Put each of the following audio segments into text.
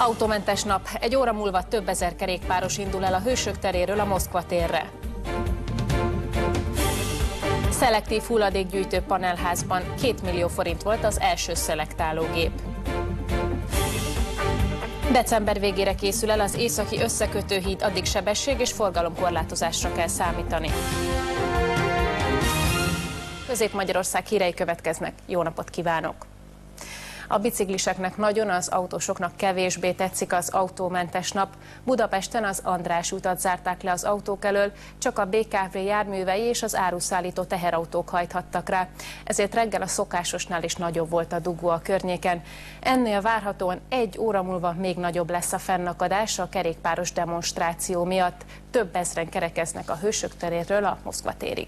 Autómentes nap. Egy óra múlva több ezer kerékpáros indul el a Hősök teréről a Moszkva térre. Szelektív hulladékgyűjtő panelházban 2 millió forint volt az első szelektálógép. December végére készül el az északi összekötőhíd, addig sebesség és forgalomkorlátozásra kell számítani. Közép-Magyarország hírei következnek. Jó napot kívánok! A bicikliseknek nagyon, az autósoknak kevésbé tetszik az autómentes nap. Budapesten az András utat zárták le az autók elől, csak a BKV járművei és az áruszállító teherautók hajthattak rá. Ezért reggel a szokásosnál is nagyobb volt a dugó a környéken. Ennél várhatóan 1 óra múlva még nagyobb lesz a fennakadás a kerékpáros demonstráció miatt. Több ezren kerekeznek a Hősök teréről a Moszkva térig.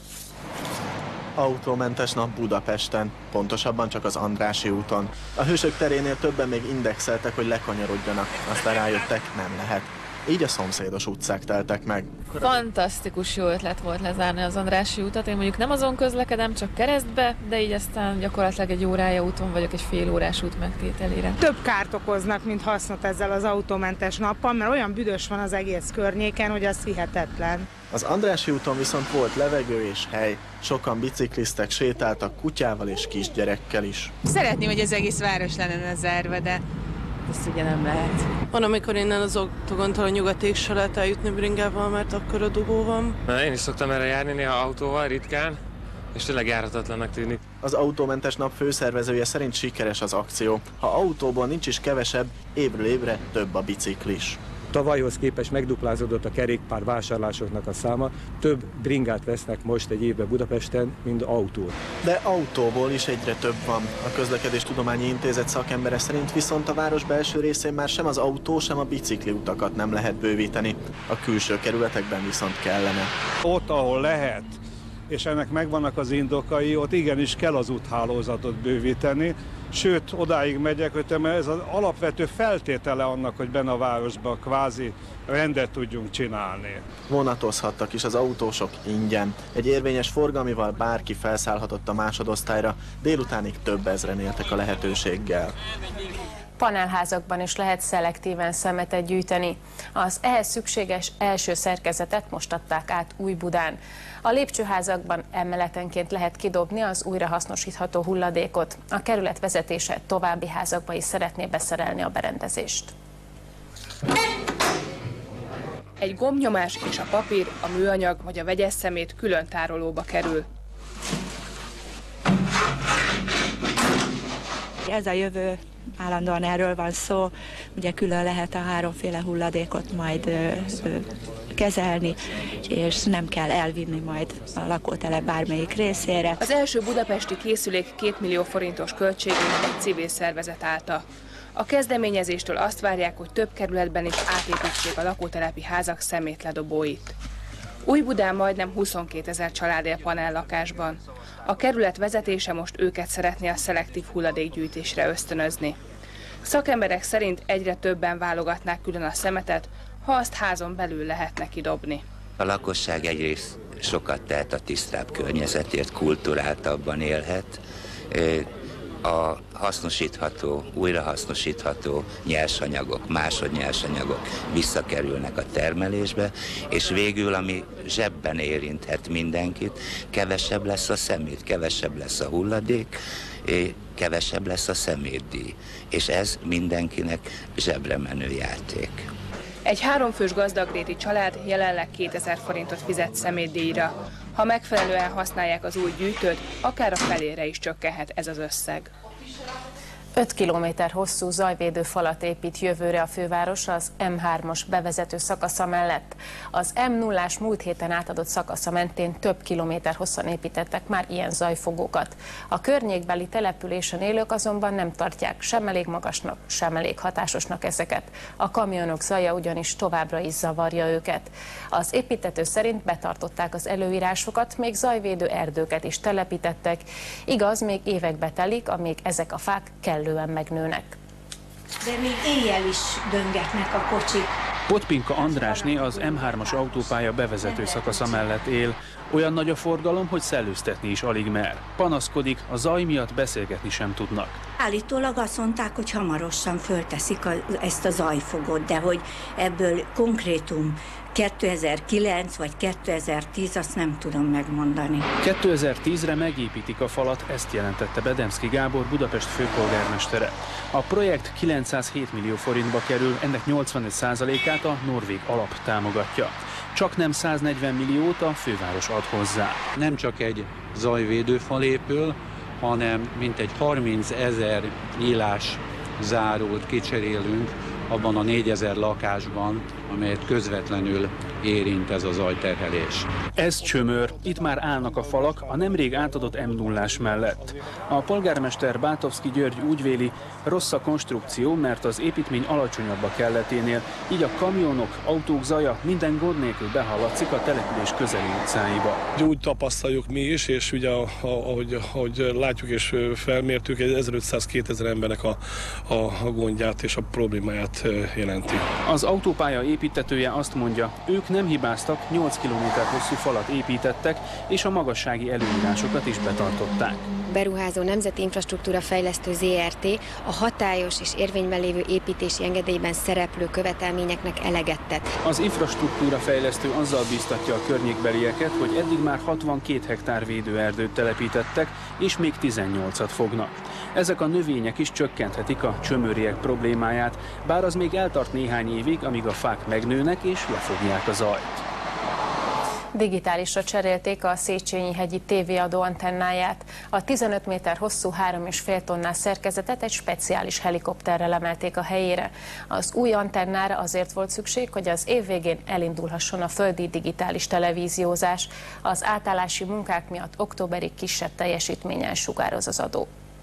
Autómentes nap Budapesten, pontosabban csak az Andrássy úton. A Hősök terénél többen még indexeltek, hogy lekanyarodjanak, aztán rájöttek, nem lehet. Így a szomszédos utcák teltek meg. Fantasztikus jó ötlet volt lezárni az Andrássy utat. Én mondjuk nem azon közlekedem, csak keresztbe, de így aztán gyakorlatilag 1 órája úton vagyok egy fél órás út megtételére. Több kárt okoznak, mint hasznot ezzel az autómentes nappal, mert olyan büdös van az egész környéken, hogy az hihetetlen. Az Andrássy úton viszont volt levegő és hely. Sokan bicikliztek, sétáltak kutyával és kisgyerekkel is. Szeretném, hogy az egész város lenne zárva, de ezt ugye nem lehet. Van, amikor innen az Oktogontól a nyugatig se lehet eljutni bringával, mert akkor a dugó van. Én is szoktam erre járni néha autóval, ritkán, és tényleg járhatatlannak tűnik. Az autómentes nap főszervezője szerint sikeres az akció. Ha autóból nincs is kevesebb, évről évre több a biciklis. Tavalyhoz képest megduplázódott a kerékpár vásárlásoknak a száma, több bringát vesznek most egy évben Budapesten, mint autót. De autóból is egyre több van. A Közlekedéstudományi Intézet szakembere szerint viszont a város belső részén már sem az autó, sem a bicikli utakat nem lehet bővíteni. A külső kerületekben viszont kellene. Ott, ahol lehet, és ennek megvannak az indokai, ott igenis kell az úthálózatot bővíteni. Sőt, odáig megyek, hogy ez az alapvető feltétele annak, hogy benne a városban kvázi rendet tudjunk csinálni. Vonatozhattak is az autósok ingyen. Egy érvényes forgalmival bárki felszállhatott a másodosztályra, délutánig több ezren éltek a lehetőséggel. Panelházakban is lehet szelektíven szemetet gyűjteni. Az ehhez szükséges első szerkezetet most adták át Újbudán. A lépcsőházakban emeletenként lehet kidobni az újrahasznosítható hulladékot. A kerület vezetése további házakba is szeretné beszerelni a berendezést. Egy gombnyomás és a papír, a műanyag vagy a vegyes szemét külön tárolóba kerül. Ez a jövő, állandóan erről van szó, ugye külön lehet a 3 féle hulladékot majd kezelni, és nem kell elvinni majd a lakótelep bármelyik részére. Az első budapesti készülék 2 millió forintos költségén egy civil szervezet állta. A kezdeményezéstől azt várják, hogy több kerületben is átépítsék a lakótelepi házak szemétledobóit. Újbudán majdnem 22 000 család él panellakásban. A kerület vezetése most őket szeretné a szelektív hulladékgyűjtésre ösztönözni. Szakemberek szerint egyre többen válogatnák külön a szemetet, ha azt házon belül lehetne kidobni. A lakosság egyrészt sokat tehet a tisztább környezetért, kulturáltabban élhet. A hasznosítható, újrahasznosítható nyersanyagok, másodnyersanyagok visszakerülnek a termelésbe, és végül, ami zsebben érinthet mindenkit, kevesebb lesz a szemét, kevesebb lesz a hulladék, kevesebb lesz a szemétdíj, és ez mindenkinek zsebre menő játék. Egy 3 fős gazdagréti család jelenleg 2000 forintot fizet szemétdíjra. Ha megfelelően használják az új gyűjtőt, akár a felére is csökkenhet ez az összeg. 5 kilométer hosszú zajvédő falat épít jövőre a főváros az M3-as bevezető szakasza mellett. Az M0-ás múlt héten átadott szakasza mentén több kilométer hosszan építettek már ilyen zajfogókat. A környékbeli településen élők azonban nem tartják sem elég magasnak, sem elég hatásosnak ezeket. A kamionok zaja ugyanis továbbra is zavarja őket. Az építtető szerint betartották az előírásokat, még zajvédő erdőket is telepítettek. Igaz, még évekbe telik, amíg ezek a fák kellően megnőnek. De még éjjel is döngetnek a kocsik. Potpinka Andrásné az M3-as autópálya bevezető szakasza mellett él. Olyan nagy a forgalom, hogy szellőztetni is alig mer. Panaszkodik, a zaj miatt beszélgetni sem tudnak. Állítólag azt mondták, hogy hamarosan fölteszik ezt a zajfogot, de hogy ebből konkrétum 2009 vagy 2010, azt nem tudom megmondani. 2010-re megépítik a falat, ezt jelentette Bedemszky Gábor, Budapest főpolgármestere. A projekt 907 millió forintba kerül, ennek 85%-át a norvég alap támogatja. Csak nem 140 milliót a főváros ad hozzá. Nem csak egy zajvédőfal épül, hanem mintegy 30 000 nyílás zárót kicserélünk abban a 4000 lakásban, amelyet közvetlenül érint ez a zajterhelés. Ez Csömör. Itt már állnak a falak a nemrég átadott M0-ás mellett. A polgármester Bátovszky György úgy véli, rossz a konstrukció, mert az építmény alacsonyabb a kelleténél, így a kamionok, autók zaja minden gond nélkül behallatszik a település közeli utcáiba. Úgy tapasztaljuk mi is, és ugye ahogy látjuk és felmértük, 1500-2000 embernek a gondját és a problémáját jelenti. Az autópálya építetője azt mondja, ők nem hibáztak, 8 km hosszú falat építettek, és a magassági előírásokat is betartották. Beruházó Nemzeti Infrastruktúra Fejlesztő ZRT a hatályos és érvényben lévő építési engedélyben szereplő követelményeknek eleget tett. Az infrastruktúra fejlesztő azzal bíztatja a környékbelieket, hogy eddig már 62 hektár védőerdőt telepítettek, és még 18-at fognak. Ezek a növények is csökkenthetik a csömöriek problémáját, bár az még eltart néhány évig, amíg a fák megnőnek és lefogják a zajt. Digitálisra cserélték a Széchenyi-hegyi tévéadó antennáját. A 15 méter hosszú 3,5 tonnás szerkezetet egy speciális helikopterrel emelték a helyére. Az új antennára azért volt szükség, hogy az év végén elindulhasson a földi digitális televíziózás. Az átállási munkák miatt októberig kisebb teljesítménnyel sugároz az adó.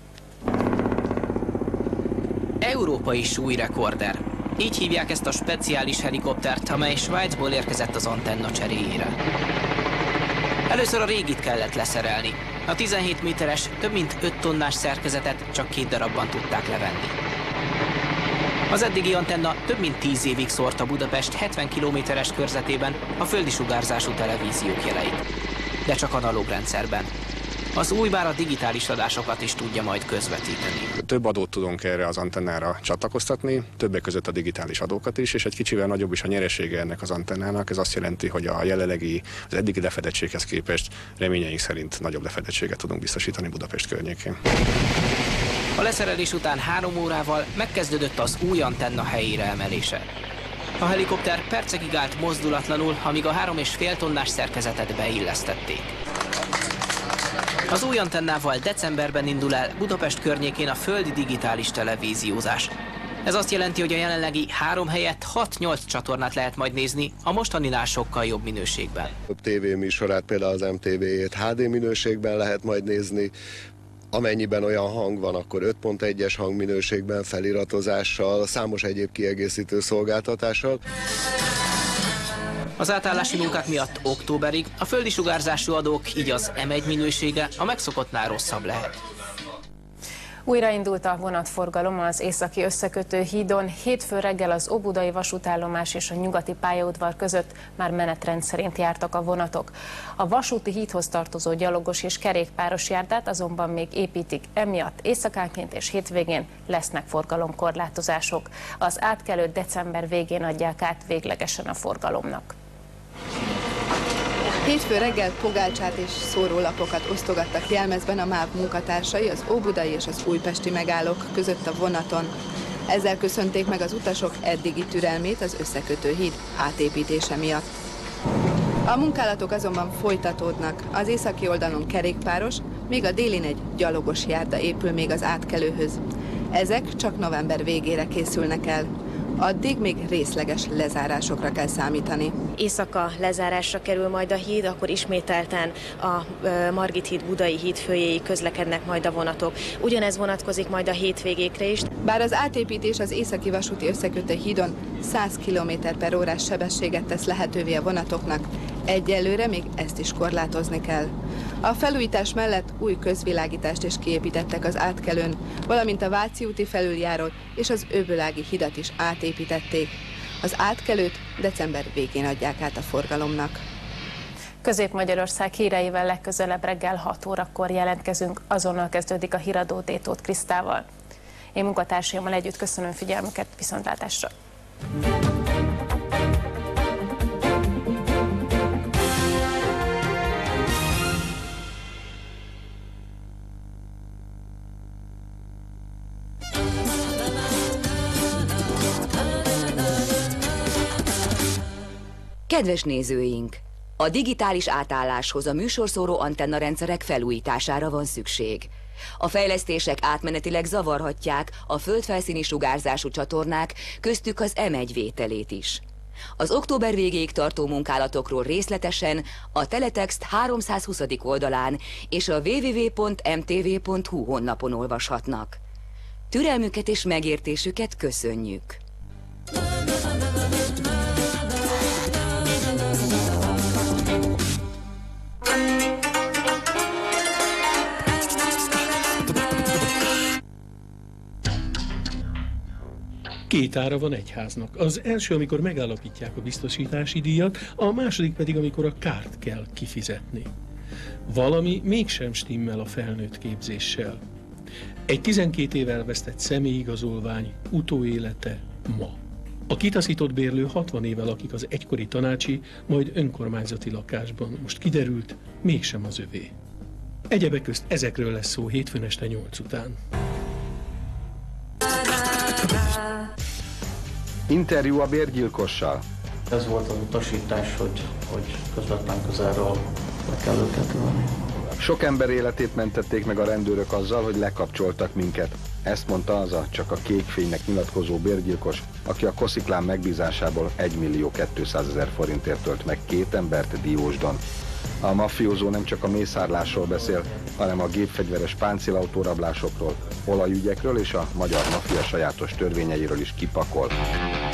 Európai súlyrekorder. Így hívják ezt a speciális helikoptert, amely Svájcból érkezett az antenna cseréjére. Először a régit kellett leszerelni. A 17 méteres, több mint 5 tonnás szerkezetet csak 2 darabban tudták levenni. Az eddigi antenna több mint 10 évig szórta Budapest 70 kilométeres körzetében a földi sugárzású televíziók jeleit. De csak analóg rendszerben. Az új bár a digitális adásokat is tudja majd közvetíteni. Több adót tudunk erre az antennára csatlakoztatni, többek között a digitális adókat is, és egy kicsivel nagyobb is a nyeresége ennek az antennának. Ez azt jelenti, hogy a jelenlegi, az eddigi lefedettséghez képest reményeink szerint nagyobb lefedettséget tudunk biztosítani Budapest környékén. A leszerelés után 3 órával megkezdődött az új antenna helyére emelése. A helikopter percekig állt mozdulatlanul, amíg a 3,5 tonnás szerkezetet beillesztették. Az új antennával decemberben indul el Budapest környékén a földi digitális televíziózás. Ez azt jelenti, hogy a jelenlegi 3 helyett 6-8 csatornát lehet majd nézni, a mostaninál sokkal jobb minőségben. Több tévéműsorát, például az MTV-jét HD minőségben lehet majd nézni. Amennyiben olyan hang van, akkor 5.1-es hangminőségben, feliratozással, számos egyéb kiegészítő szolgáltatással. Az átállási munkák miatt októberig a földi sugárzású adók, így az M1 minősége a megszokottnál rosszabb lehet. Újraindult a vonatforgalom az északi összekötő hídon. Hétfő reggel az óbudai vasútállomás és a nyugati pályaudvar között már menetrend szerint jártak a vonatok. A vasúti hídhoz tartozó gyalogos és kerékpáros járdát azonban még építik, emiatt éjszakánként és hétvégén lesznek forgalomkorlátozások. Az átkelőt december végén adják át véglegesen a forgalomnak. Hétfő reggel pogácsát és szórólapokat osztogattak jelmezben a MÁV munkatársai az óbudai és az újpesti megállók között a vonaton. Ezzel köszönték meg az utasok eddigi türelmét az összekötő híd átépítése miatt. A munkálatok azonban folytatódnak. Az északi oldalon kerékpáros, míg a délin egy gyalogos járda épül még az átkelőhöz. Ezek csak november végére készülnek el. Addig még részleges lezárásokra kell számítani. Éjszaka lezárásra kerül majd a híd, akkor ismételten a Margit híd, Budai híd főjéig közlekednek majd a vonatok. Ugyanez vonatkozik majd a hétvégékre is. Bár az átépítés az északi vasúti összekötő hídon 100 km/h sebességet tesz lehetővé a vonatoknak, egyelőre még ezt is korlátozni kell. A felújítás mellett új közvilágítást is kiépítettek az átkelőn, valamint a Váci úti felüljárót és az Öbölági hidat is átépítették. Az átkelőt december végén adják át a forgalomnak. Közép-Magyarország híreivel legközelebb reggel 6 órakor jelentkezünk, azonnal kezdődik a híradó Tóth Krisztával. Én munkatársaimmal együtt köszönöm figyelmüket, viszontlátásra! Kedves nézőink! A digitális átálláshoz a műsorszóró antennarendszerek felújítására van szükség. A fejlesztések átmenetileg zavarhatják a földfelszíni sugárzású csatornák, köztük az M1 vételét is. Az október végéig tartó munkálatokról részletesen a Teletext 320. oldalán és a www.mtv.hu honlapon olvashatnak. Türelmüket és megértésüket köszönjük! Két ára van egy háznak. Az első, amikor megállapítják a biztosítási díjat, a második pedig, amikor a kárt kell kifizetni. Valami mégsem stimmel a felnőtt képzéssel. Egy 12 év elvesztett személyigazolvány utóélete ma. A kitaszított bérlő 60 éve lakik az egykori tanácsi, majd önkormányzati lakásban. Most kiderült, mégsem az övé. Egyebek közt ezekről lesz szó hétfőn este 8 után. Interjú a bérgyilkossal. Ez volt az utasítás, hogy közvetlen közelről le kell őket ülni. Sok ember életét mentették meg a rendőrök azzal, hogy lekapcsoltak minket. Ezt mondta az a csak a kék fénynek nyilatkozó bérgyilkos, aki a Kosziklán megbízásából 1.200.000 forintért tölt meg 2 embert Diósdon. A maffiózó nem csak a mészárlásról beszél, hanem a gépfegyveres páncélautó rablásokról, olajügyekről és a magyar maffia sajátos törvényeiről is kipakol.